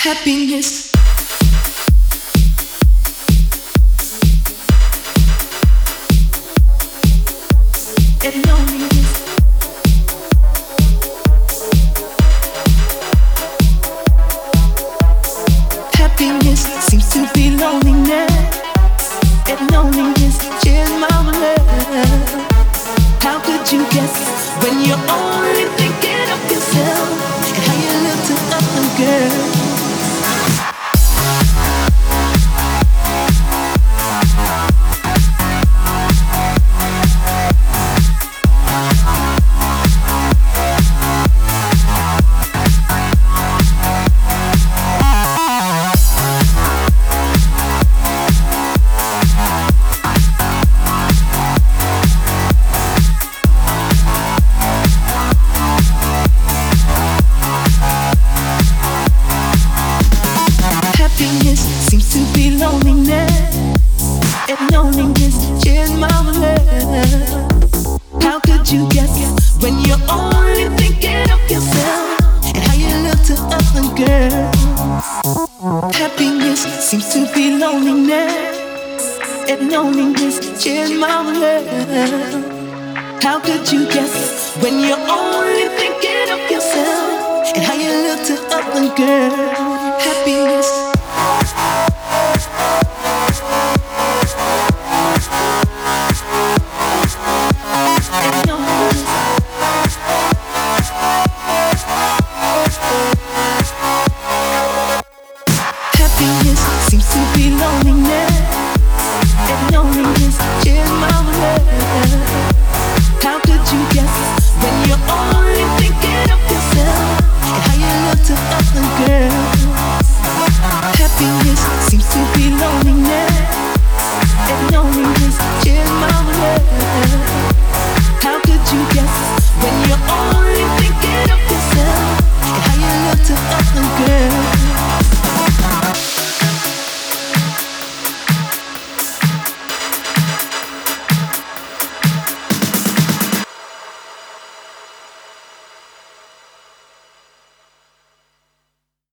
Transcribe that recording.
happiness. And loneliness. Happiness seems to be loneliness. And loneliness is my love. How could you guess when you're only thinking of yourself and how you look to other girls? Happiness seems to be loneliness, and loneliness is my love. How could you guess when you're only thinking of yourself and how you look to other girls? Happiness seems to be loneliness, and loneliness is my love. How could you guess when you're only thinking of yourself and how you look to other girls?